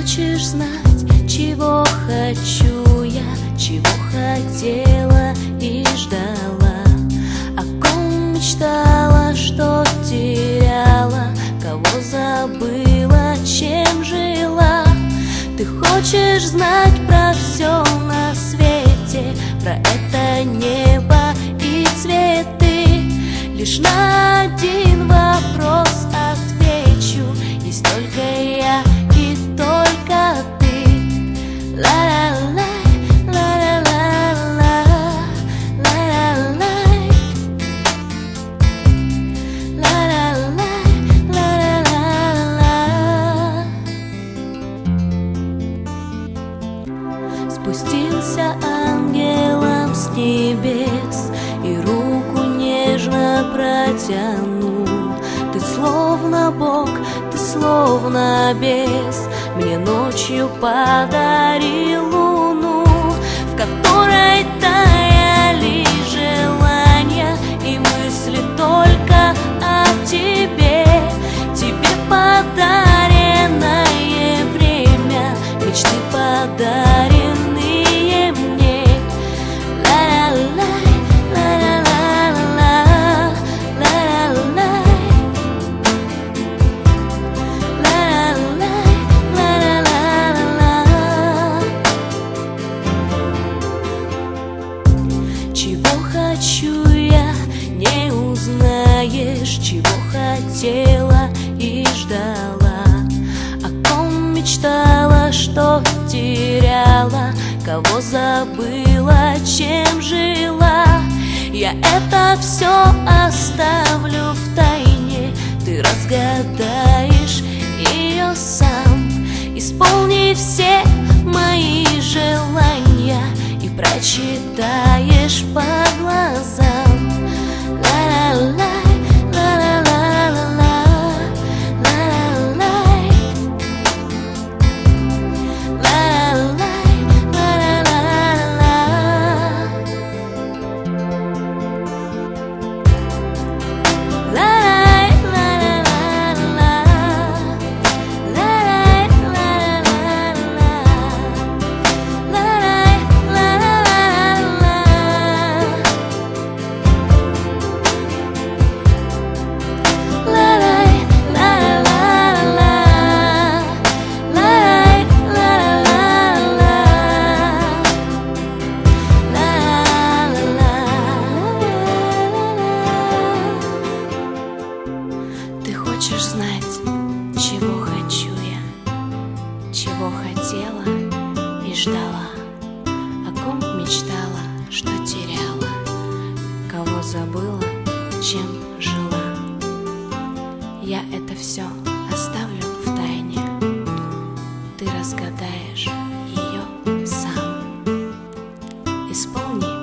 хочешь знать, чего хочу я, чего хотела и ждала, о ком мечтала, что теряла, кого забыла, чем жила. Ты хочешь знать про все на свете, про это небо и цветы. Лишь на один вопрос отвечу: есть только я и только ты. Ла-ла-лай, ла-ла-ла-ла, ла-ла-лай, ла-ла-лай, ла-ла-ла. Спустился ангелом с небес и руку нежно протянул. Ты словно Бог, ты словно бес, мне ночью подарил луну, в которой таяли желания и мысли только о тебе. Тебе подаренное время, мечты подаренные мне. Ла-ла-лай, ла-ла-ла-ла, ла-ла-лай, ла-ла-лай, ла-ла-ла-ла. Чего хочу я, не узнаешь, чего хотела и ждала, о ком мечтала, что теряла, кого забыла, чем жила. Я это все оставлю в тайне, ты разгадаешь ее сам. Исполни все мои желания и прочитаешь по глазам. Ла-ла-лай, ла-ла-ла-ла, ла-ла-лай, ла-ла-лай, ла-ла-ла-ла. Ла-лай, ла-ла-ла-ла, ла-лай, ла-ла-ла-ла, ла-лай, ла-ла-ла-ла. Ты хочешь знать, чего хочу я, чего хотела и ждала, о ком мечтала, что теряла, кого забыла, чем жила. Я это все оставлю в тайне, ты разгадаешь ее сам. Исполни